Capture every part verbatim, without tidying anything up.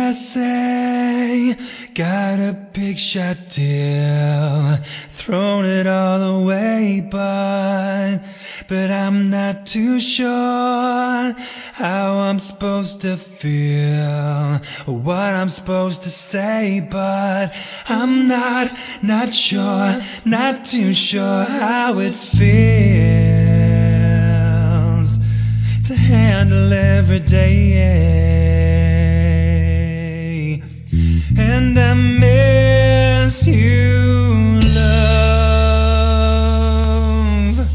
S A, got a big shot deal, thrown it all away, but But I'm not too sure how I'm supposed to feel, or what I'm supposed to say. But I'm not, not sure, not too sure how it feels to handle every day. And I miss you, love.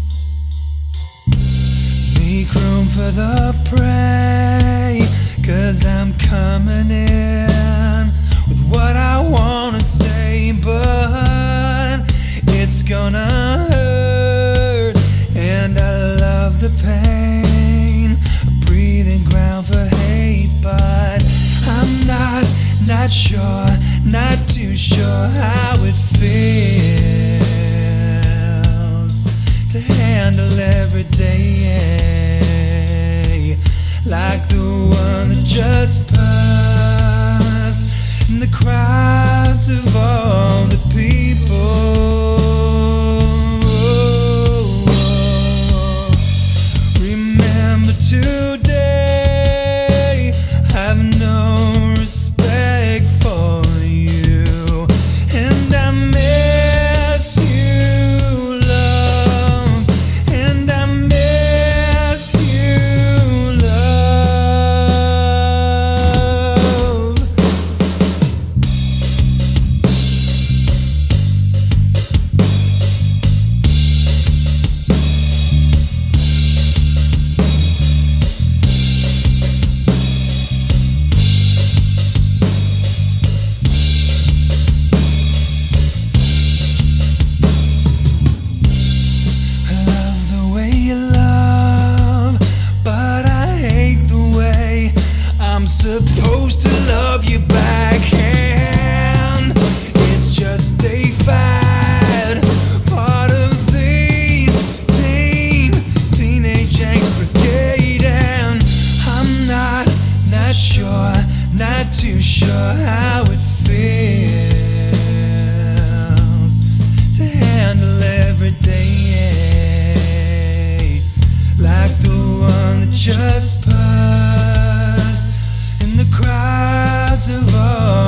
Make room for the prey, 'cause I'm coming in with what I wanna say, but it's gonna hurt, and I love the pain, a breathing ground for hate. But I'm not, not sure, not too sure how it feels to handle every day like the one that just passed, in the crowds of all the people. Remember today, have no respect for you, and I miss you, love, and I miss you, love. I love the way you love, but I hate the way I'm supposed to love you backhand. It's just a fad, part of these teen, teenage angst brigade. And I'm not, not sure, not too sure how it feels to handle every day like the one that just passed, in the crowds of all